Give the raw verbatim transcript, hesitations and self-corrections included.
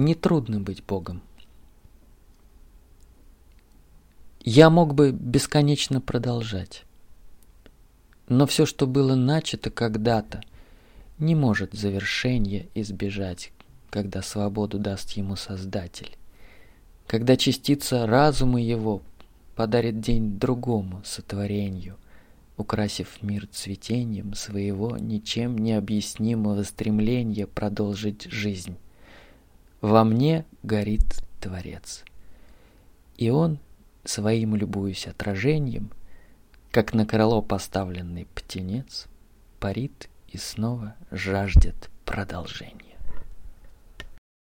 нетрудно быть Богом. Я мог бы бесконечно продолжать, но все, что было начато когда-то, не может завершения избежать, когда свободу даст ему Создатель, когда частица разума его подарит день другому сотворению, украсив мир цветением своего ничем не объяснимого стремления продолжить жизнь. Во мне горит Творец, и он, своим любуясь отражением, как на крыло поставленный птенец, парит и снова жаждет продолжения.